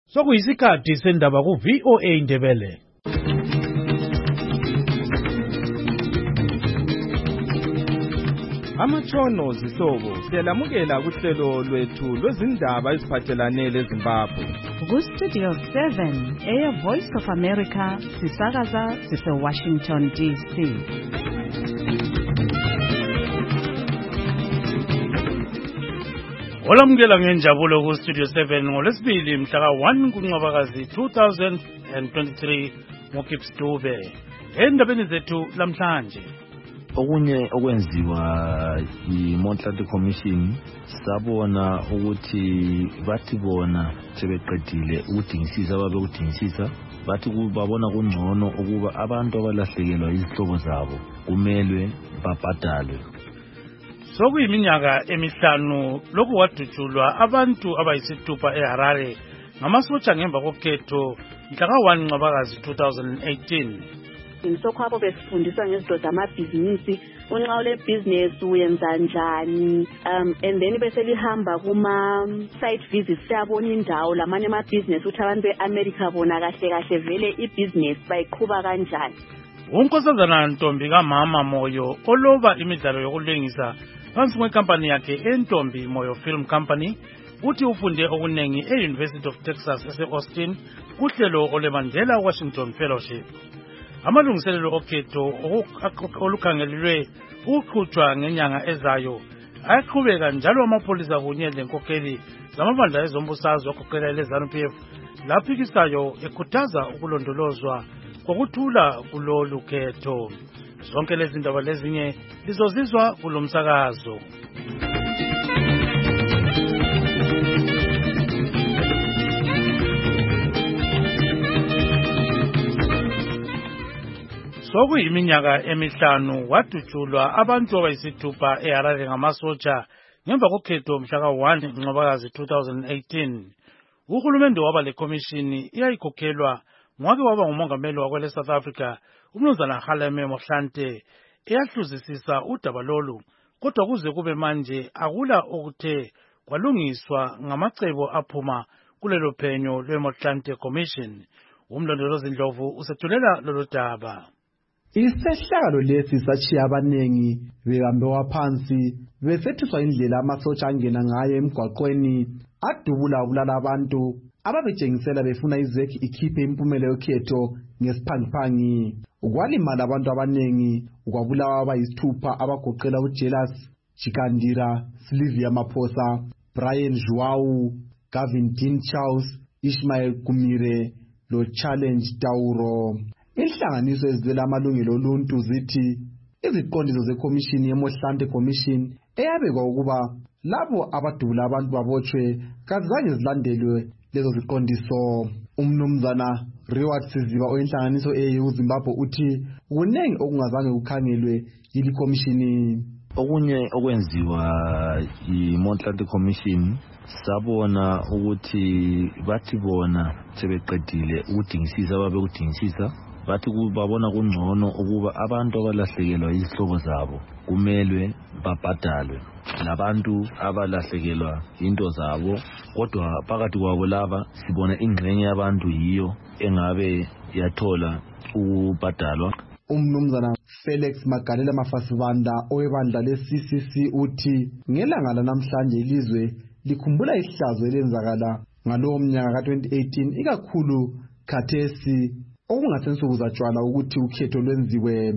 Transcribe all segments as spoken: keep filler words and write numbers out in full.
Sokuyisikhathi sendaba ku V O A Ndebele. Amatshono zihlobo siyalamukela kuhlelo lwethu lwezindaba eziphathelane leZimbabwe. Ku Studio seven, Air Voice of America, sisakaza sise Washington D C. Olamukela ngenjabulo ku Studio seven ngolesibili mhla ka one kuNcwabakazi two thousand twenty-three ngoKips Dube. Endabeni zethu lamhlanje, okunye okwenziwa yiMonthly Commission sabona ukuthi bathi bona sebeqedile ukudingisisa ababe ukudingisisa bathi babona kungcono ukuba abantu abalahlekelwa izihlobo zabo kumelwe babhadalwe. sokuyiminyaka emihlanu lokhu wadutshulwa abantu abayisithupha eHarare ngamasotsha ngemva kokhetho mhla ka one Ncwabakazi two thousand eighteen. Ngisokhwabo besifundiswa ngezinto zamabhizinisi, unxa le business uyenza njani, um and then bese lihamba kuma site visits siyabona indawo lamanye ama business uthi abantu beAmerica bona kahle kahle vele ibusiness bayiqhuba kanjani. Unkosazana Ntombi kaMama Moyo oloba imidlalo yokulengisa phansi kwekampani yakhe eNtombi Moyo Film Company uthi ufunde okunengi e-University of Texas ese-Austin kuhlelo oleMandela Washington Fellowship. Amalungiselelo okhetho olukhangelelwe ukuqhutshwa ngenyanga ezayo ayaqhubeka njalo amapolisa kunye lenkokheli zamabandla ezombusazwe okhokhela leZANU-P F laphikisayo ekhuthaza ukulondolozwa kokuthula kulolu khetho. Zonke lezi ndaba lezinye lizozizwa kulomsakazo. Sokuyiminyaka emihlanu wadutshulwa abantu abayisithupha eHarare ngamasotsha ngemva kokhetho mhla ka one Ncwabakazi two thousand eighteen. Uhulumende waba lekomishini iyayikhokhelwa ngwake waba ngumongameli wakwele South Africa uMnumzana Kgalema Motlanthe eyahluzisisa udaba lolu, kodwa kuze kube manje akula okuthe kwalungiswa ngamacebo aphuma kulelo phenyo lweMotlanthe Commission. Umlondolozi Ndlovu usethulela lolu daba. Isihlalo lesi sachiya abanengi behambe phansi besethiswa indlela amasotsha angena ngayo emgwaqweni adubula ubulala abantu ababetshengisela befuna izeki ikhiphe impumela yokhetho ngesiphangiphangi. Ukwalimala abantu abanengi ukwabulawa abayisithupha abagoqela uJealous Chikandira, Sylvia Maphosa, Brian Joao, Gavin Dean Charles, Ishmael Kumire lo Challenge Tauro. Inhlanganiso ezivela amalungelo oluntu zithi iziqondiso zekomishini yeMotlanthe Commission eyabekwa ukuba labo abadubula abantu babotshwe kazange zilandelwe lezo ziqondiso. Umnumzana Reward Siziba oyinhlanganiso eyiZimbabwe uthi kunengi okungazange kukhangelwe yili komishini. Okunye okwenziwa yiMonthly Commission sabona ukuthi bathi bona sebeqedile ukudingisisa ababe ukudingisisa bathi babona kungcono ukuba abantu abalahlekelwa izihlobo zabo kumelwe babhadalwe. Labantu abalahlekelwa into zabo kodwa phakathi kwabo laba sibona ingxenye yabantu yiyo engabe yathola ukubhadalwa. Umnumzana Felix Magalela Mafasibanda owebandla le-C C C uthi ngelanga lanamhlanje ilizwe likhumbula ihlazo elenzakala ngalowo mnyaka ka twenty eighteen ikakhulu khathesi okungasensuku zatshwala ukuthi ukhetho lwenziwe.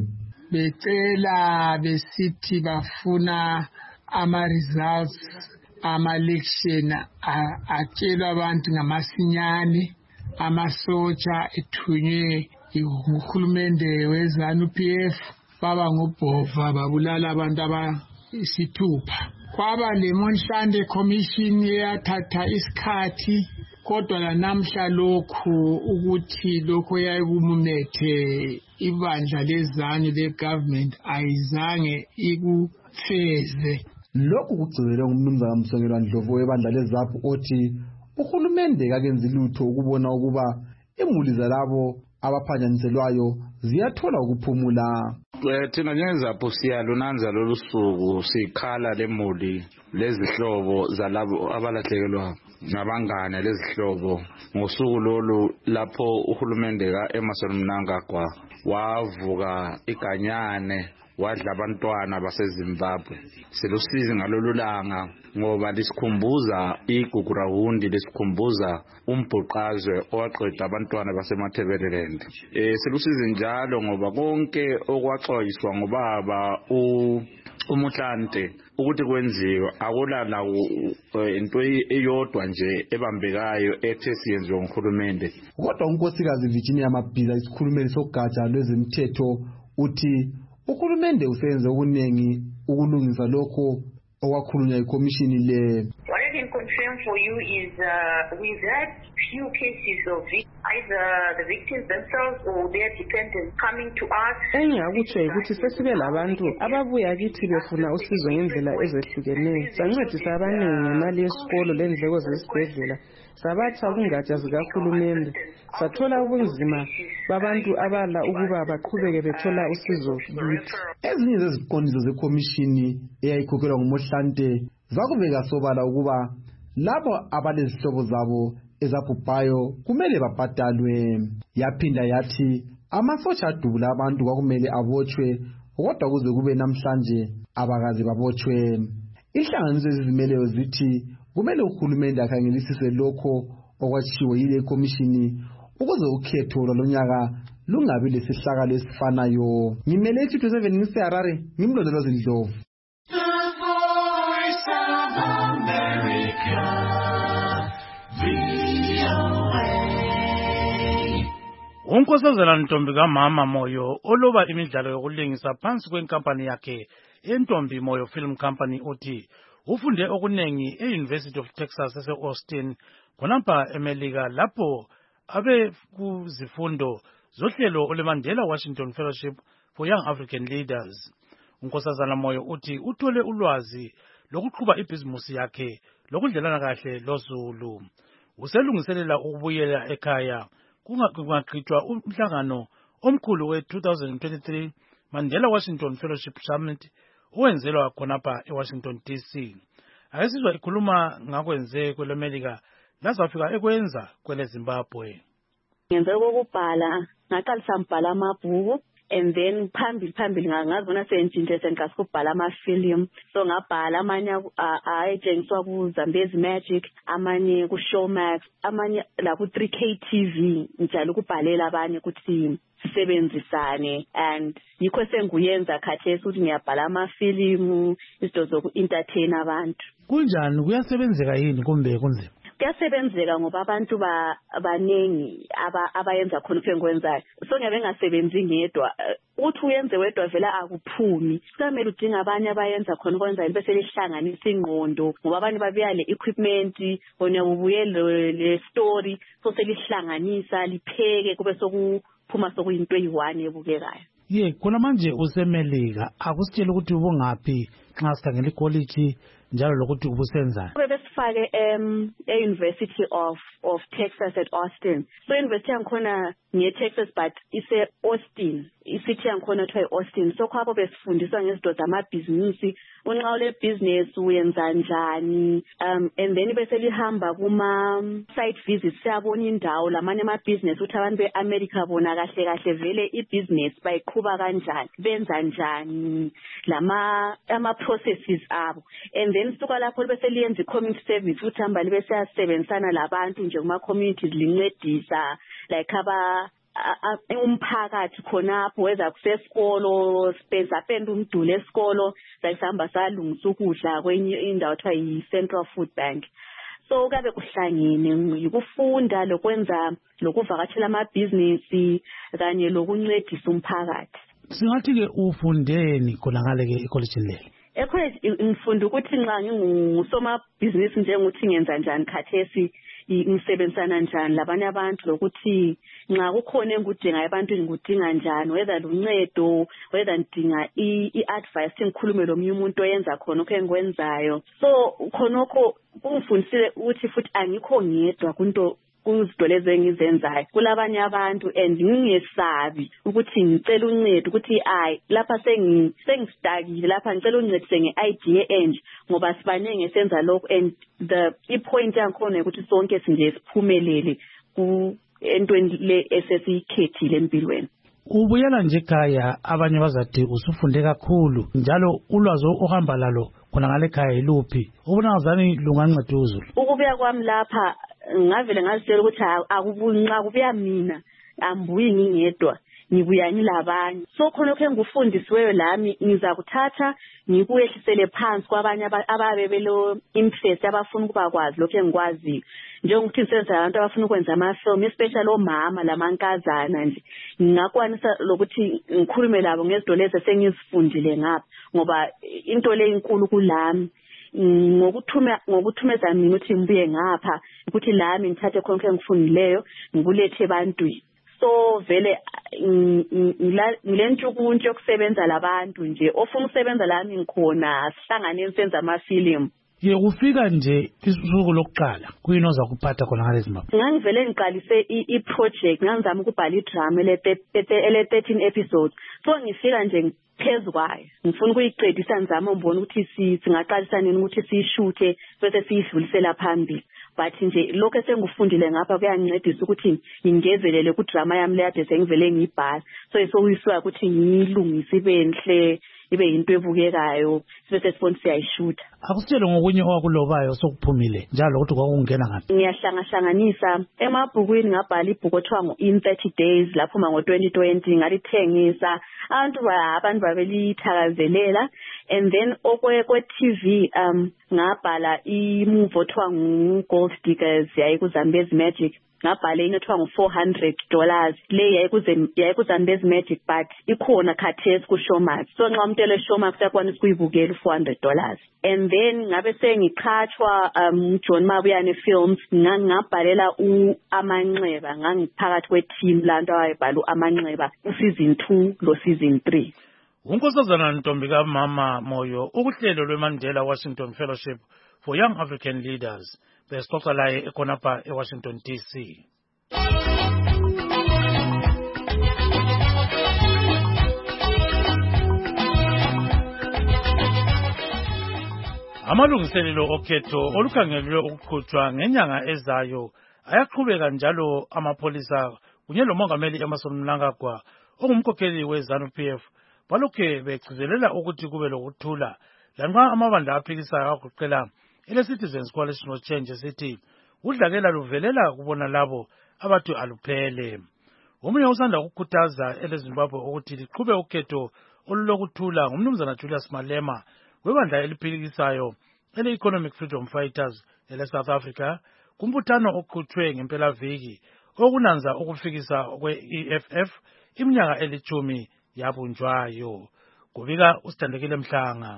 Becela besithi bafuna ama-results ama-election atshelwa abantu ngamasinyane, amasotsha ethunywe uhulumende weZANU-P F baba ngobhova babulala abantu abayisithupha. Kwaba leMotlanthe Commission eyathatha isikhathi, kodwa lanamhla lokhu ukuthi lokho yayikumumethe ibandla leZANU le-government ayizange ikufeze. Lokhu kugcizelwe ngumnumzana Msongelwa Ndlovu webandla leZANU othi uhulumende kakenzi lutho ukubona ukuba imuli zalabo abaphanyaniselwayo ziyathola ukuphumula. Thina njengezapho siyalunanza lolu suku sikhala lemuli lezihlobo zalabo abalahlekelwa nabangane lezihlobo ngosuku lolu lapho uhulumende ka-Emmerson Mnangagwa wavuka iganyane wadla abantwana baseZimbabwe. Silusizi ngalolu langa ngoba lisikhumbuza igugurahundi, lisikhumbuza umbhuqazwe owaqeda abantwana basemathebeleland. Eh silusizi njalo ngoba konke okwaxoyiswa ngobaba u umuhlante ukuthi kwenziwe akulala into eyodwa nje ebambekayo ethe siyenziwe nguhulumende. Kodwa unkosikazi Virginia Mabhiza, isikhulumeli sogatsha lwezomthetho, uthi uhulumende usenze okuningi ukulungisa lokho okwakhulunywa ikomishini le. What I can confirm for you is uh, we've had few cases of either the victims themselves or their dependents coming to us. Engakutsho ukuthi sesibe labantu ababuya kithi befuna usizo ngendlela ezehlukeneyo. Sancedisa abaningi ngemali yesikolo lendleko zesibhedlela. Sabatha kungatsha zikahulumende. Sathola ubunzima babantu abala ukuba baqhubeke bethola usizo kithi. Ezinye zeziqondiso zekomishini eyayikhokhelwa nguMohlante zakubeka sobala ukuba labo abalezihlobo zabo ezabhubhayo kumele babhadalwe. Yaphinda yathi amasotsha adubula abantu kwakumele abotshwe, kodwa kuze kube namhlanje abakazi babotshwe. Inhlanganiso ezizimeleyo zithi kumele uhulumende akhangelisise lokho okwatshiwo yile komishini ukuze ukhetho lonyaka lungabi lesihlakalo esifanayo. Ngimele two seven ngiseHarare, ngimlondolozi Ndlovu. Unkosazana Ntombi kaMama Moyo oloba imidlalo yokulingisa phansi kwenkampani yakhe eNtombi Moyo Film Company uthi ufunde okunengi e-University of Texas ese-Austin khonapha eMelika lapho abe kuzifundo zohlelo olweMandela Washington Fellowship for Young African Leaders. Unkosazana Moyo uthi uthole ulwazi lokuqhuba ibhizimusi yakhe lokudlelana kahle loZulu. Uselungiselela ukubuyela ekhaya kungaqhutshwa umhlangano omkhulu we-two thousand twenty-three Mandela Washington Fellowship Summit owenzelwa khonapha eWashington D C. Akesizwa ikhuluma ngakwenze kweleMelika lazafika ekwenza kwele Zimbabwe. Ngenze kokubhala, ngaqalisa ngibhala amabhuku, and then phambili phambili ngazibona sentshintshe sengikasi kubhala amafilimu. So ngabhala amanye ayentshengiswa ku Zambezi Magic, amanye ku Showmax, amanye la ku three K T V, njalo ukubhalela abanye ukuthi sisebenzisane, and yikho senguyenza khathesi ukuthi ngiyabhala amafilimu izinto zoku-entertain abantu. Kunjani kuyasebenzeka yini kumbe kunzima? Kuyasebenzeka ngoba abantu abanengi abayenza khona ukwenzayo. So ngiyabe ngasebenzi ngedwa. Uthi uyenze wedwa vela akuphumi. Sikamele udinga abanye abayenza khona ukwenzayo bese lihlanganisa ingqondo ngoba abanye babuya le equipment, bona ubuye le story, so selihlanganisa lipheke kube sokuphuma sokuyinto eyi-one ebukekayo. Ye, khona manje useMelika, akusitshela ukuthi ubungaphi nxa sikhangela ikoliji njalo lokuthi ubusenzani? Besifake em e-University of of Texas at Austin. So university yankhona nge-Texas but ise Austin. Isithi yankhona kuthiwa i-Austin. So khapho besifundiswa ngezinto zamabhizinisi, unxa ule business uyenza njani, um and then bese lihamba kuma site visits siyabona indawo lamanye ama-business ukuthi abantu be-America bona kahle kahle vele i-business bayiqhuba kanjani, benza njani, lama ama-processes abo. And then suka lapho bese liyenza i-community service ukuthi hamba libe siyasebenzisana labantu nje kuma-communities lincedisa like aba umphakathi khonapho weza kusesikolo spenza penda umduli esikolo sayihamba salungisa ukudla kwenye indawo kuthiwa yi-Central Food Bank. So kabe kuhlangene yikufunda lokwenza lokuvakashela amabhizinisi kanye lokuncedisa umphakathi. Singathi ke ufundeni khona ngale ke ekolejini leli? Ekhona ngifunda ukuthi nxa ngingusomabhizinisi njengokuthi ngenza njani khathesi ngisebenzisana njani labanye abantu lokuthi nxa kukhona engudinga abantu ngikudinga njani, whether luncedo, whether ngidinga i-advice ngikhulume lo umuntu oyenza khona okho engikwenzayo. So khonokho kungifundisile ukuthi futhi angikho ngedwa kunto kuzinto lezi engizenzayo kulabanye abantu and ngingesabi ukuthi ngicela uncedo ukuthi ayi lapha sengi sengistakile lapha ngicela uncedo nge-idea enje ngoba sibaningi esenza lokho and the ipoint yakhona ukuthi sonke sinje siphumelele ku entweni le esesikhethile empilweni. Ubuyela nje ekhaya abanye bazathi usufunde kakhulu njalo ulwazi ohamba lalo khona ngale ekhaya yiluphi ubona ngazani lunganceda uzulu. Ukubuya kwami lapha ngavele ngazitshela ukuthi akubunqa kubuya mina ambuyi ngingedwa ngibuya ngilabanye so khona lokho engufundisiweyo lami ngiza kuthatha ngikuyehlisele phansi kwabanye ababe belo interest abafuna ukuba kwazi lokho engikwazi njengokuthi senza abantu abafuna ukwenza ama-film especially omama lamankazana nje ngingakwanisa lokuthi ngikhulume labo ngezinto lezi esengizifundile ngapha ngoba into le inkulu kulami ngokuthuma ngokuthumeza mina ukuthi ngibuye ngapha ukuthi lami ngithathe konke engifundileyo ngikulethe ebantwini. So vele ngilentshukuntshu yokusebenza labantu nje ofuna ukusebenza lami ngikhona sihlangane senza ama-film. Ye kufika nje isuku lokuqala kuyini oza kuphatha khona ngalezi mapha? Ngangivele ngiqalise i-project ngangizama ukubhala i-drama ele thirteen episodes so ngifika nje phezu kwayo ngifuna ukuyiqedisa ngizama ngibona ukuthi singaqalisa nini ukuthi siyishuthe bese siyidlulisela phambili. But nje lokho esengufundile ngapha kuyangincedisa ukuthi ngingezelele ku drama yami le ade sengivele ngiyibhala so isokuyiswa ukuthi ngilungise ibenhle ibe into ebukekayo bese sifona siyayishuta. Akusitshele ngokunye owakulobayo sokuphumile njalo ukuthi kwakungena ngapi? Ngiyahlangahlanganisa emabhukwini ngabhala ibhuku othiwa ngo-In thirty days lapho ma ngo-twenty twenty ngalithengisa abantu abantu babelithakazelela and then okwe-T V um ngabhala imovie othiwa ngu-Gold Diggers yayi ku-Zambezi Magic ngabhala into ethiwa ngu-four hundred dollars le yayi ku-Zambezi Magic but ikhona khathesi ku-Showmax so nxa umuntu ele Showmax uyakwanisa ukuyibukela u-four hundred dollars and then ngabe sengiqhatshwa um John Mabuyane Films ngangabhalela u-Amanxeba ngangiphakathi kwe-team lanto awayebhala u-Amanxeba u-season two lo season three. Unkosazana Ntombi kaMama Moyo ukuhlelo lweMandela Washington Fellowship for Young African Leaders besixoxa laye ekhonapha eWashington D C. Amalungiselelo okhetho olukhangelwe ukuqhutshwa ngenyanga ezayo ayaqhubeka njalo amapolisa kunye lomongameli Emmerson Mnangagwa ongumkhokheli we-ZANU-P F balokhe begcizelela ukuthi kube lokuthula lanxa amabandla aphikisayo agoqela ele-Citizens Coalition of Change sithi udlakela luvelela kubona labo abathi aluphele. Omunye usanda ukukhuthaza ele-Zimbabwe ukuthi liqhube ukhetho olulokuthula ngumnumzana Julius Malema webandla eliphikisayo ele-Economic Freedom Fighters ele-South Africa kumbuthano oqhutshwe ngempelaviki okunanza ukufikisa kwe-E F F iminyaka elithumi yabunjwayo. Kubika usithandekile Mhlanga.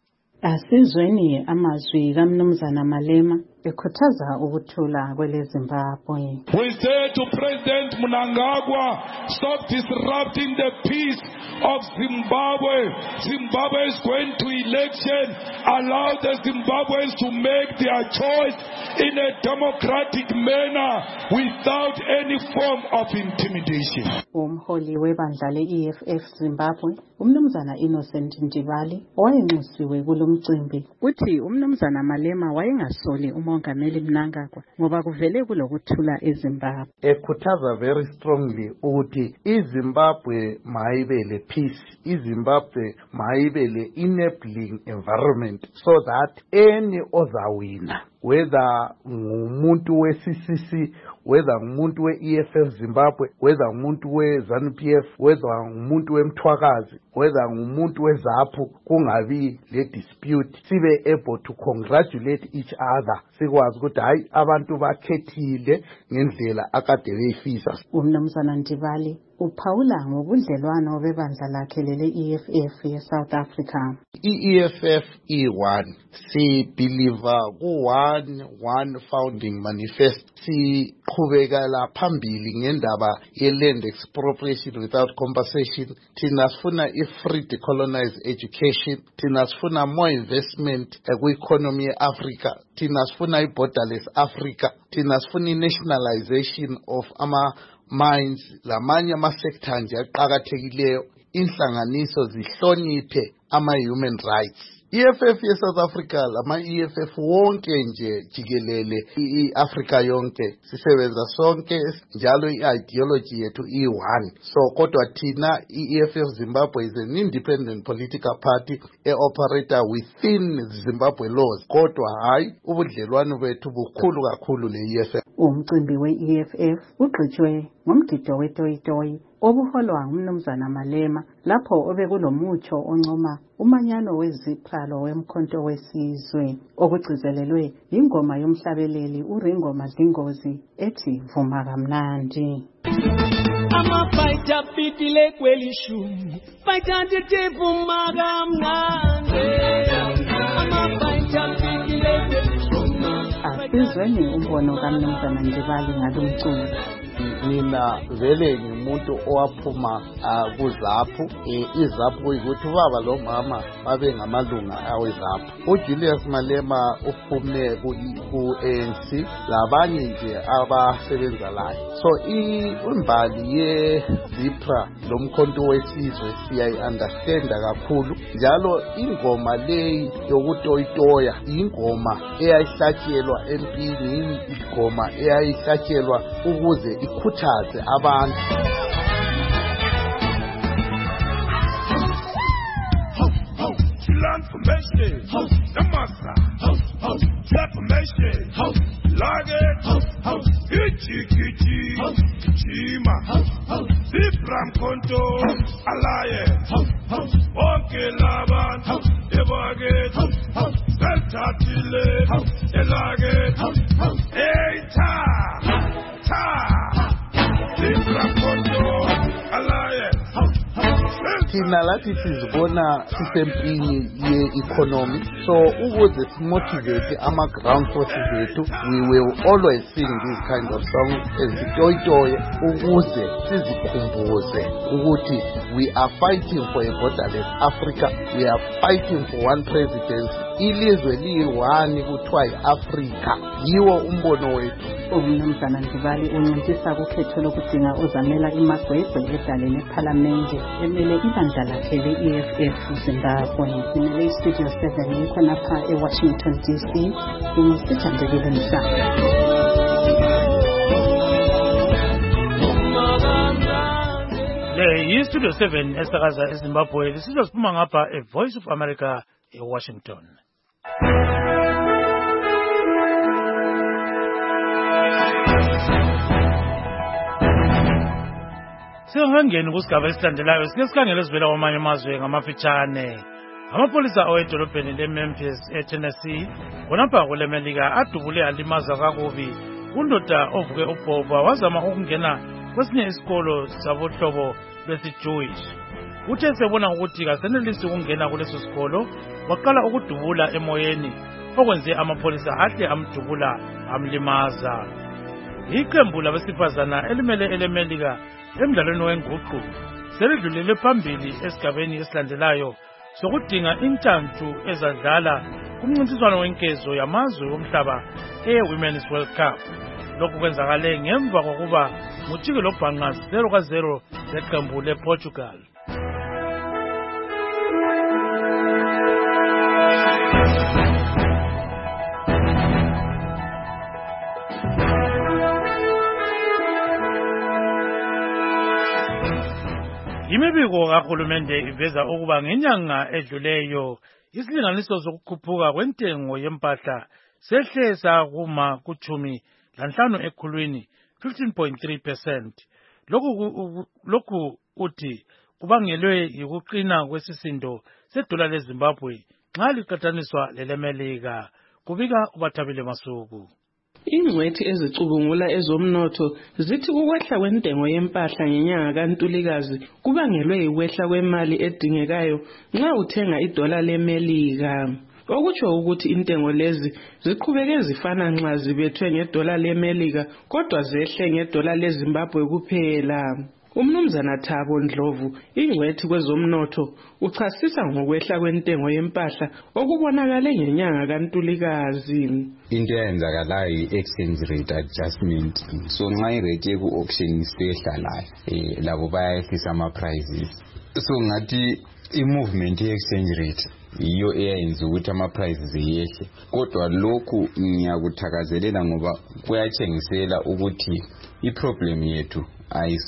Asizweni amazwi kaMnumzana Malema ekhuthaza ukuthula kwele Zimbabwe. We say to President Mnangagwa, stop disrupting the peace of Zimbabwe. Zimbabwe is going to election. Allow the Zimbabweans to make their choice in a democratic manner without any form of intimidation. Umholi webandla le-E F F Zimbabwe, uMnumzana Innocent Ntibali, owayenxusiwe kulo mcimbi, uthi uMnumzana Malema wayengasoli umongameli Mnangagwa ngoba kuvele kulokuthula eZimbabwe. Ekhuthaza very strongly ukuthi iZimbabwe mayibe le peace, iZimbabwe mayibe le enabling environment so that any ozawina whether ngumuntu we-C C C, whether ngumuntu we-E F F Zimbabwe, whether ngumuntu we-ZANU-P F, whether ngumuntu we-Mthwakazi, whether ngumuntu we-ZAPU, kungabi le dispute, sibe able to congratulate each other. Sikwazi ukuthi hayi abantu bakhethile ngendlela akade beyifisa. uMnumzana Ntibali uphawula ngobudlelwano bebandla lakhe lele E F F ye-South Africa. I-E F F iyi-one. Sibhiliva ku-one one founding manifest. Siqhubekela phambili ngendaba ye-land expropriation without compensation. Thina sifuna i-free decolonized education. Thina sifuna more investment kwi-economy ye-Africa. Thina sifuna i-borderless Africa. Thina sifuna i-nationalization of ama mines, lamanye ama-sector nje aqakathekileyo, inhlanganiso zihloniphe ama-human rights. I E F F ye-South Africa, lama-E F F wonke nje jikelele i-Africa yonke, sisebenza sonke njalo i-ideology yethu iyi-one. So kodwa thina i-E F F Zimbabwe is an independent political party e-operator within Zimbabwe laws. Kodwa hayi ubudlelwano bethu bukhulu kakhulu le-E F F. Umcimbi we-E F F ugqitshwe ngomgido wetoyitoyi obuholwa ngumnumzana Malema lapho obekulomutsho oncoma umanyano weziphalo wemkhonto wesizwe okugcizelelwe ingoma yomhlabeleli uRingo Madlingozi ethi vuma kamnandi. Amafighter pitile kwelishumi fighter ndithi vuma kamnandi. Amafighter pitile kwelishumi. Asizweni umbono kaMnumzana Ndibali ngalomculo. Mina vele ngimuntu owaphuma kuZAPU. iZAPU kuyikuthi ubaba lo mama babe ngamalunga aweZAPU. uJulius Malema uphume ku-A N C labanye nje abasebenza layo. So imbali ye-ZIPRA lomkhonto wesizwe siyayi-understanda kakhulu, njalo ingoma leyi yokutoyitoya ingoma eyayihlatshelwa empini, ingoma eyayihlatshelwa ukuze ikhuthaze abantu. Transformation, the massa, transformation, like it, Ichi Kichi, Chima, Zipram Konto, Alliance, Onke Laban, Evaget, Seltatile, Elaget, Eita, Ta, Zipram Konto, Alliance. Thina lathi sizibona sisempini ye-economy, so ukuze simotivate ama-ground forces ethu, we will always sing this kind of songs ezitoyitoye ukuze sizikhumbuze ukuthi we are fighting for a borderless Africa, we are fighting for one presidency. Ilizwe liyi-one kuthiwa yi-Afrika, yiwo umbono wethu. Umnumzana Ndibali unciphisa kukhetho lokudinga uzamela imagwegwe edaleni ephalamende emele ibandla lakhe le-E F F Zimbabwe. Simele iStudio seven yikhonapha eWashington D C, ngisithandekile Msana. Le yiStudio seven esakaza eZimbabwe, lisizophuma ngapha eVoice of America eWashington. Singangeni kusigaba esilandelayo sike sikhangele sivela kwamanye amazwe ngamafitshane. Amapolisa awedolobheni leMemphis eTennessee khonapha kwelemelika adubule alimaza kakubi undoda ovuke ubhova wazama ukungena kwesinye isikolo sabohlobo lwesi-Jewish. Uthe sebona ukuthi kasenelisi ukungena kuleso sikolo waqala ukudubula emoyeni okwenze amapolisa ahle amdubula amlimaza. Iqembu labesifazana elimele elemelika emdlalweni wenguqu selidlulele phambili esigabeni esilandelayo sokudinga intantu ezadlala kumncintiswano wenkezo yamazwe omhlaba e-Women's World Cup. Lokhu kwenzakale ngemva kokuba ngujike lobhanqa zero ka zero leqembu lePortugal. Imibiko kahulumende iveza ukuba ngenyanga edluleyo isilinganiso sokukhuphuka kwentengo yempahla sehle sakuma kuchumi lanhlanu ekhulwini fifteen point three percent. Lokhu lokhu uthi kubangelwe yikuqina kwesisindo sedola leZimbabwe nxa liqhathaniswa lelemelika. Kubika uBathabile Masuku. Ingcwethi ezicubungula ezomnotho zithi ukwehla kwentengo yempahla ngenyanga kaNtulikazi kubangelwe yikwehla kwemali edingekayo nxa uthenga idola leMelika. Okutsho ukuthi intengo lezi ziqhubeke zifana nxa zibethwe ngedola leMelika kodwa zehle ngedola leZimbabwe kuphela. Umnumzana Thabo Ndlovu, ingcwethi kwezomnotho, uchasisa ngokwehla kwentengo yempahla okubonakale ngenyanga kaNtulikazi. Into eyenzakalayo i-exchange rate adjustment. So nxa irate yeku-auction isiyehlalayo eh labo bayayehlisa ama-prices. So ngathi i-movement ye-exchange rate iyo eyenza ukuthi ama-prices yehle. Kodwa lokhu ngiyakuthakazelela ngoba kuyatshengisela ukuthi i-problem yethu I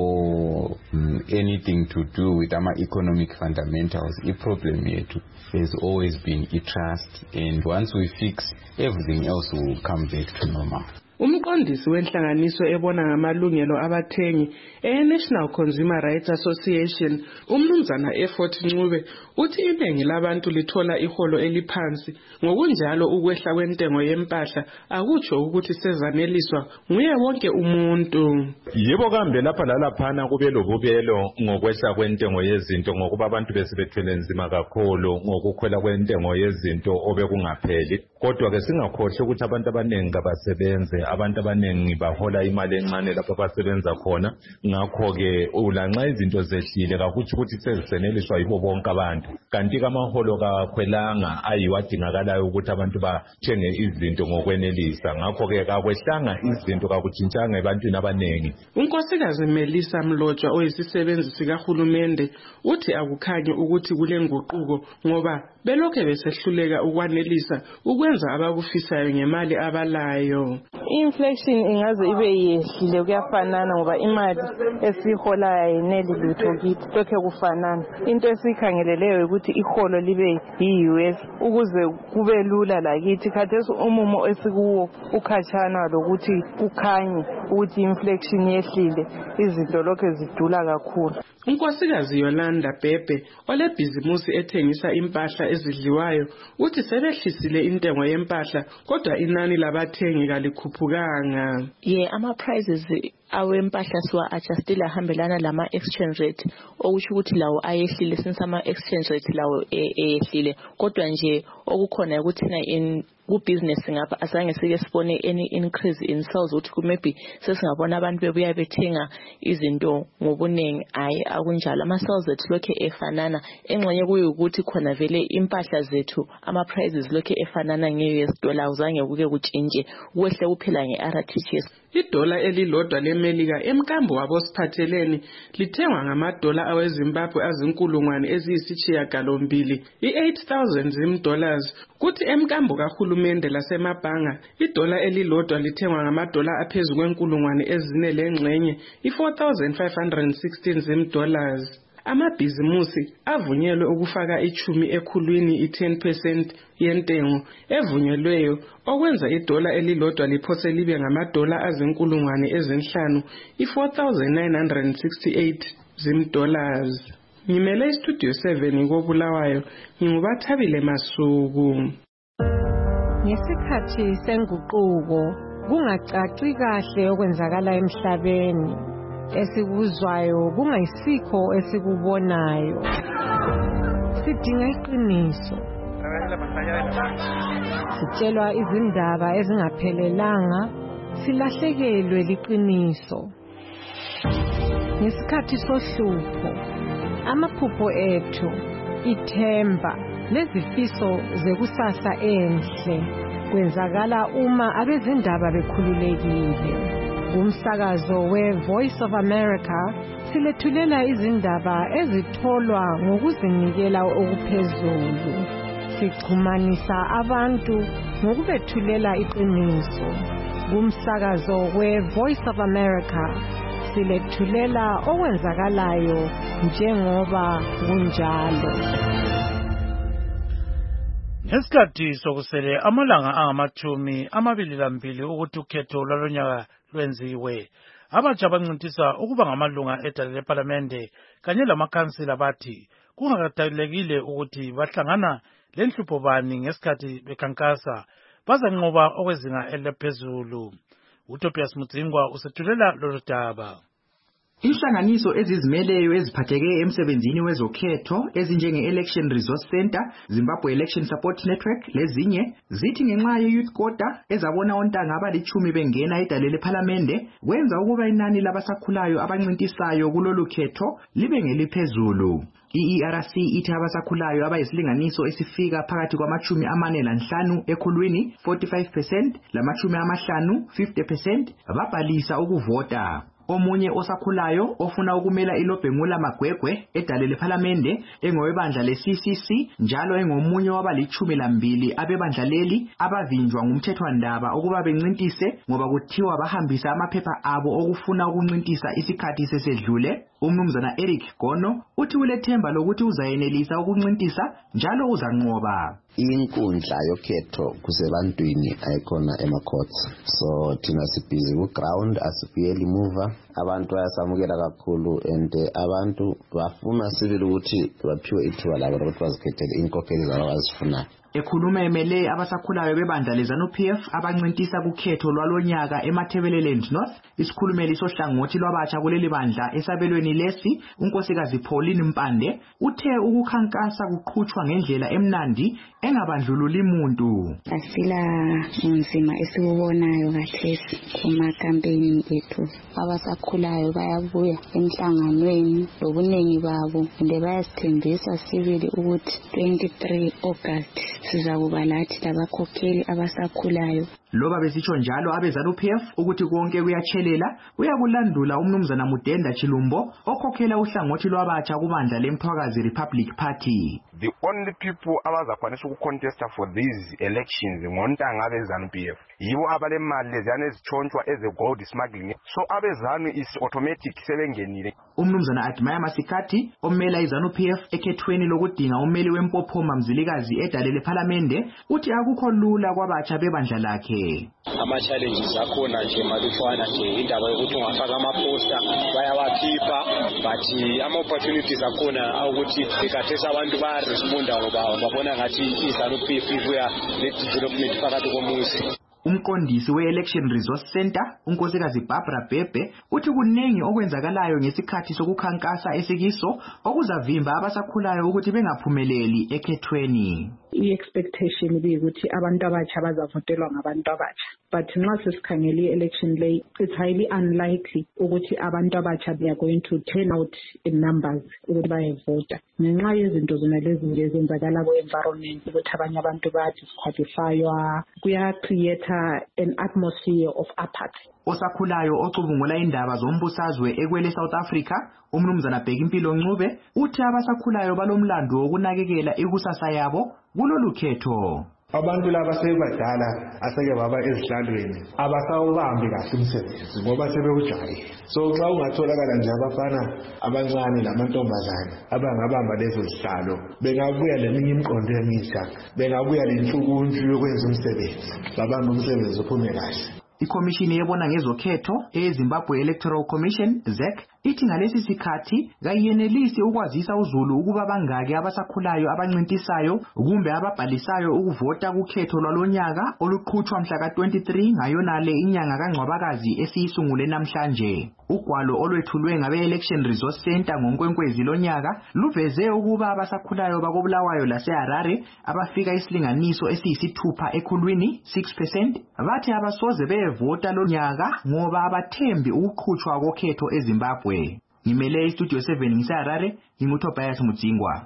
saw um, anything to do with our economic fundamentals. The problem here has always been a trust, and once we fix, everything else will come back to normal. Umqondisi wenhlanganiso ebona ngamalungelo abathengi e-National Consumer Rights Association, umnumzana Effort Ncube, uthi iningi labantu lithola iholo eliphansi. Ngokunjalo ukwehla kwentengo yempahla akutsho ukuthi sezaneliswa nguye wonke umuntu. Yebo kambe lapha lalaphana kube lobubelo ngokwehla kwentengo yezinto ngokuba abantu besebethwele nzima kakhulu ngokukhwela kwentengo yezinto obekungapheli. Kodwa ke singakhohle ukuthi abantu abanengi abasebenze, abantu abanengi bahola imali encane lapho basebenza khona. Ngakho ke ulanxa izinto zehlile kakuthi ukuthi seziseneliswa yibo bonke abantu. Kanti kamaholo kakhwelanga ayiwadingakalayo ukuthi abantu bathenge izinto ngokwenelisa. Ngakho ke kakwehlanga izinto kakutshintshanga ebantwini abanengi. Unkosikazi Melissa Mlotshwa oyisisebenzi sikahulumende uthi akukhanyi ukuthi kule nguquko ngoba belokhe besehluleka ukwanelisa ukwenza abakufisayo ngemali abalayo. Inflation ingaze ibe yehlile kuyafanana ngoba imali esiholayo ayineli lutho kithi lokho kufanana. Into esikhangeleleyo ukuthi iholo libe yi-U S ukuze kube lula lakithi. Khathesi umumo esikuwo ukhatshana lokuthi kukhanye ukuthi inflation yehlile, izinto lokho zidula kakhulu. Unkosikazi Yolanda Bhebhe olebhizimusi ethengisa impahla ezidliwayo uthi sebehlisile intengo yempahla kodwa inani labathengi kalikhuphukanga. Ye ama prices awempahla siwa adjustile ahambelana lama exchange rate okusho ukuthi lawo ayehlile since ama exchange rate lawo eyehlile kodwa nje okukhona ukuthi na in ku business ngapha azange sike sibone any increase in sales ukuthi maybe sesingabona abantu bebuya bethenga izinto ngobunengi. Ayi akunjalo, ama sales ethu lokhe efanana. Engxenye kuyi ukuthi khona vele impahla zethu ama prices lokhe efanana nge-U S dollar, uzange kuke kutshintshe kwehle kuphela nge-R T G S. Idola elilodwa leMelika emkambo wabosiphatheleni lithengwa ngamadola aweZimbabwe azinkulungwane eziyisishiyagalombili, i-eight thousand zim dollars. Kuthi emkambo kahulumende lasemabhanga idola elilodwa lithengwa ngamadola aphezu kwenkulungwane ezine lengxenye, i-four thousand five hundred sixteen zim dollars. Amabhizimusi avunyelwe ukufaka ichumi ekhulwini i-ten percent yentengo evunyelweyo okwenza idola elilodwa liphose libe ngamadola azinkulungwane ezinhlanu, i-four thousand nine hundred sixty-eight zim dollars. Ngimele istudio seven koBulawayo, ngingubathabile Masuku. Ngesikhathi senguquko kungacaci kahle okwenzakala emhlabeni, esikuzwayo kungayisikho esikubonayo. Sidinga iqiniso. Sitshelwa izindaba ezingaphelelanga, silahlekelwe liqiniso. Ngesikhathi sohlupho, amaphupho ethu, ithemba nezifiso zekusasa enhle kwenzakala uma abezindaba bekhululekile. Umsakazo we-Voice of America silethulela izindaba ezitholwa ngokuzinikela okuphezulu. Sixhumanisa abantu ngokubethulela iqiniso. Umsakazo we-Voice of America silethulela okwenzakalayo njengoba kunjalo. Ngesikhathi sokusele amalanga angamathumi amabili lambili ukuthi ukhetho lwalonyaka lwenziwe, abatsha bancintisa ukuba ngamalunga edale leParlamente kanye lamakhansila bathi kungakhathalekile ukuthi bahlangana lenhlupho bani ngesikhathi bekhankasa bazanqoba okwezinga eliphezulu. uTobias Mudzingwa usethulela lolu daba. Inhlanganiso ezizimeleyo eziphatheke emsebenzini wezokhetho ezinjenge-Election Resource Center, Zimbabwe Election Support Network lezinye zithi ngenxa ye-youth quota ezabona ontanga abalichumi bengena edalele phalamende kwenza ukuba inani labasakhulayo abancintisayo kulolu khetho libe ngeliphezulu. I-E R C ithi abasakhulayo abayisilinganiso esifika phakathi kwamachumi amane lanhlanu ekhulwini forty-five percent lamachumi amahlanu fifty percent babhalisa ukuvota. Omunye osakhulayo ofuna ukumela iLobhengula Magwegwe edalele phalamende engowebandla le-C C C njalo engomunye wabalichumi lambili abebandla leli abavinjwa ngumthethwandaba ukuba bencintise ngoba kuthiwa bahambisa amaphepha abo okufuna ukuncintisa isikhathi sesedlule. Umnumzana Eric Gono uthi ulethemba lokuthi uzayenelisa ukuncintisa njalo uzanqoba. Inkundla yokhetho kusebantwini ayikhona ema-courts, so thina sibhizi ku-ground asifiyeli muva. Abantu bayasamukela kakhulu and abantu bafuna sibili ukuthi baphiwe ithuba labo lokuthi bazikhethele inkokheli zabo abazifunayo. Ekhuluma emele abasakhulayo bebandla leZANU-P F abancintisa kukhetho lwalonyaka eMathebeleland North, isikhulumeli sohlangothi lwabatsha kuleli bandla esabelweni lesi, unkosikazi Pauline Mpande, uthe ukukhankasa kuqhutshwa ngendlela emnandi engabandlululi umuntu. Asila nzima esikubonayo kathesi kuma-campaign ethu. Abasakhulayo bayabuya emhlanganweni lobuningi babo ande bayasithembisa sibili ukuthi twenty-three August sizakuba lathi labakhokheli abasakhulayo. Loba besitsho njalo abeZANU-P F ukuthi konke kuyatshelela uyakulandula umnumzana Mudenda Chilumbo okhokhela uhlangothi lwabatsha kubandla leMthwakazi Republic Party. The only people abazakwanisa ukucontesta for these elections ngontanga abeZANU-P F yibo abalemali leziyana ezichontshwa eze-gold smuggling, so abeZANU is automatic sebengenile. Umnumzana Admaya Masikati omela iZANU-P F ekhethweni lokudinga ummeli wempophoma Mzilikazi edalele phalamende uthi akukho lula kwabatsha bebandla lakhe. Ama-challenges akhona nje malufana nje indaba yokuthi ungafaka amaposta bayawakhipha, but ama-opportunities akhona awukuthi ikathesi abantu bayaresponda ngoba babona ngathi iZANU-P F ibuya ne-development phakathi komuzi. Umqondisi we-Election Resource Center, unkosikazi Barbara Bebe, uthi kunengi okwenzakalayo ngesikhathi sokukhankasa esikiso okuzavimba abasakhulayo ukuthi bengaphumeleli ekhethweni. I-expectation biyikuthi abantu abatsha bazavotelwa ngabantu abatsha, but nxa sesikhangela i-election lay it's highly unlikely ukuthi abantu abatsha they are going to turn out in numbers ukuthi bayevota ngenxa yezinto zona lezi nje ezenzakala ku-environment ukuthi abanye abantu bayadisqualifywa, kuya-create an atmosphere of apathy. Osakhulayo ocubungula indaba zombusazwe ekwele South Africa, umnumzana Bhekimpilo Ncube, uthi abasakhulayo balomlando wokunakekela ikusasa yabo kulolu khetho. Abantu laba sebadala aseke baba ezihlalweni abasawubambi kahle umsebenzi ngoba sebewujaye. So xa ungatholakala nje abafana abancane lamantombazane abangabamba lezo zihlalo bengabuya leminye imiqondo emisha, bengabuya lenhlukuntshu yokwenza umsebenzi, babamba umsebenzi uphume kahle. Ikomishini yebona ngezokhetho eZimbabwe Electoral Commission Z E C ithi ngalesi sikhathi kayenelisi ukwazisa uZulu ukuba bangaki abasakhulayo abancintisayo kumbe ababhalisayo ukuvota kukhetho lwalonyaka oluqhutshwa mhla ka twenty-three ngayonale inyanga kaNgcwabakazi esiyisungule namhlanje. Ugwalo olwethulwe ngabe-Election Resource Center ngoNkwenkwezi lonyaka luveze ukuba abasakhulayo bakobulawayo lase-Harare abafika isilinganiso esiyisithupha ekhulwini six percent bathi abasoze beyevota lonyaka ngoba abathembi ukuqhutshwa kokhetho eZimbabwe. Ngimele iStudio seven ngise-Harare, nginguTobias Mudzingwa.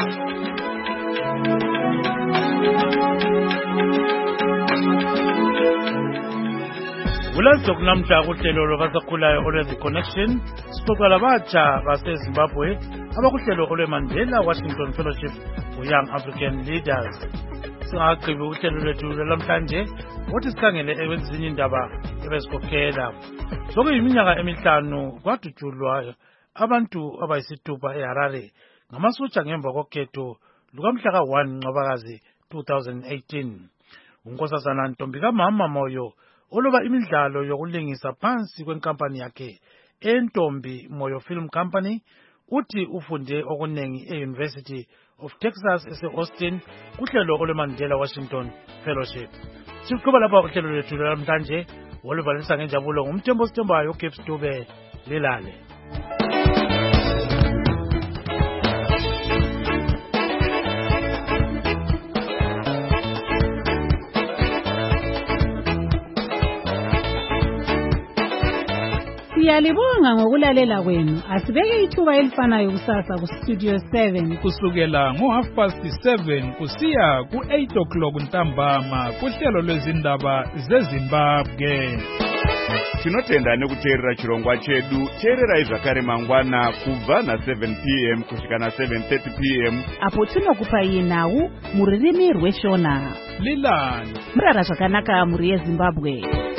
Ulanzo kunamhla kuhlelo lwabasakhulayo olwezi connection sixoxa labatsha baseZimbabwe abakuhlelo olweMandela Washington Fellowship for Young African Leaders. Singaqhibi uhlelo lwethu namhlanje ukuthi sikhangele ezinye indaba ebezikhokhela. Sokuyiminyaka emihlanu kwadutshulwa abantu abayisithupha eHarare ngamasotsha ngemva kokhetho lukamhla ka one Ncwabakazi two thousand eighteen. Unkosazana Ntombi Mama Moyo oloba imidlalo yokulingisa phansi kwenkampani yakhe eNtombi Moyo Film Company uthi ufunde okunengi e-University of Texas ese-Austin kuhlelo olweMandela Washington Fellowship. Siqhuba lapha uhlelo lwethu namhlanje oluvalisa ngenjabulo ngumthembo sithembayo uGibbs Dube lilale. Siyalibonga ngokulalela kwenu. Asibeke ithuba elifanayo kusasa ku Studio seven kusukela ngo half past seven kusiya ku eight o'clock ntambama kuhlelo lwezindaba zeZimbabwe. Tinotenda nekuteerera chirongwa chedu. Teererai zvakare mangwana kubva na seven p m kusvika na seven thirty p m apo tinokupai nhau muririmi rweshona. Lilani Murara zvakanaka muri yeZimbabwe.